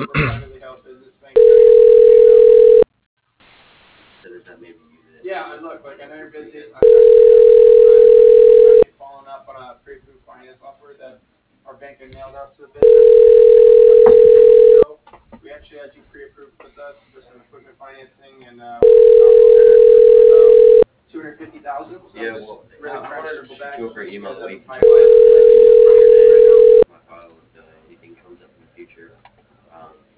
privately held business bank. So Does that maybe use it? yeah, and look, like I know you're busy. I'm actually following up on a pre-approved finance offer that our bank had mailed out to the business. So we actually had you pre-approved with us for some equipment financing and 250,000. So Yeah, just well, really I trying to wanted to circle shoot back. you over Since you email guys that we haven't can check finalized out it. my file if anything comes up in the future.